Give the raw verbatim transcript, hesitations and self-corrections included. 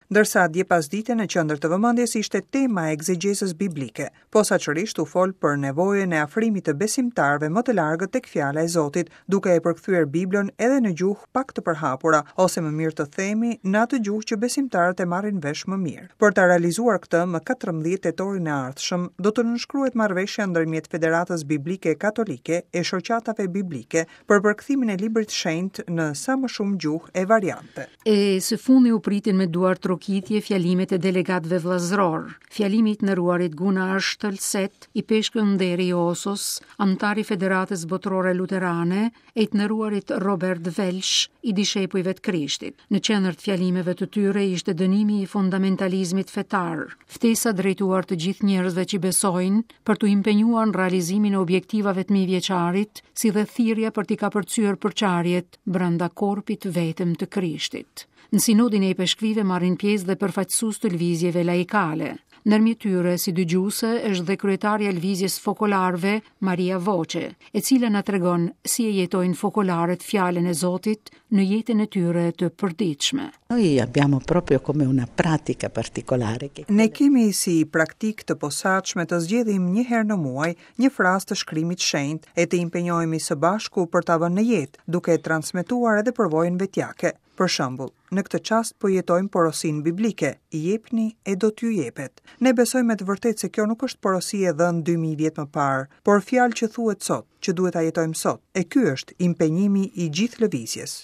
ndërsa dje pasdite në qendër të vëmendjes ishte tema e egzegjesës biblike, posaçërisht u fol për nevojën e afrimit të besimtarëve më të largët tek fjala e Zotit, duke e përkthyer Biblën edhe në gjuhë pak të përhapura, ose më mirë të themi, në atë gjuhë që besimtarët e marrin vesh më mirë. Për ta realizuar këtë, më katërmbëdhjetë tetorin e ardhshëm do të nënshkruhet marrëveshja ndërmjet Federatës Biblike Katolike e shoqatave biblike për përkthimin e librit shenjtë në sa më shumë gjuhë e variante. E së fundi u pritin me duar trokitje fjalimet e delegatëve vllazëror. Fjalimi i nderuarit Gunnar Stölset, i peshkën Nderi Osos, antar i Federatës Botërore Luterane, e i nderuarit Robert Welsh, i dishepujve të Krishtit. Në qendër të fjalimeve të tyre ishte dënimi i fundamentalizmit fetar, ftesa drejtuar të gjithë njerëzve që besojnë për të impenjuar në realizimin e objektivave të mijëvjeçarit, si dhe thirrja për t'i kapërcyer përçarjet brenda korpit vetëm të Krishtit. Në sinodin e i peshkvive marrin pjesë dhe përfaqësues të lëvizjeve laikale. Ndërmjet tyre, si dëgjuese, është dhe kryetarja e lëvizjes fokolarëve, Maria Voce, e cila na tregon si e jetojnë fokolarët fjalën e Zotit në jetën e tyre të përditshme. Noi abbiamo proprio come una pratica particolare che Ne kemi si praktik të posaçme të zgjedhim një herë në muaj një frazë të shkrimit shenjtë e të impenjohemi së bashku për ta vënë në jetë, duke e transmetuar edhe përvojën vetjake. Për shembull, në këtë çast po jetojmë porosinë biblike, i jepni e do t'ju jepet. Ne besojmë me të vërtetë se kjo nuk është porosi e dhënë dy mijë vjet më parë, por fjalë që thuhet sot, që duhet ta jetojmë sot. E ky është impenjimi i gjithë lëvizjes.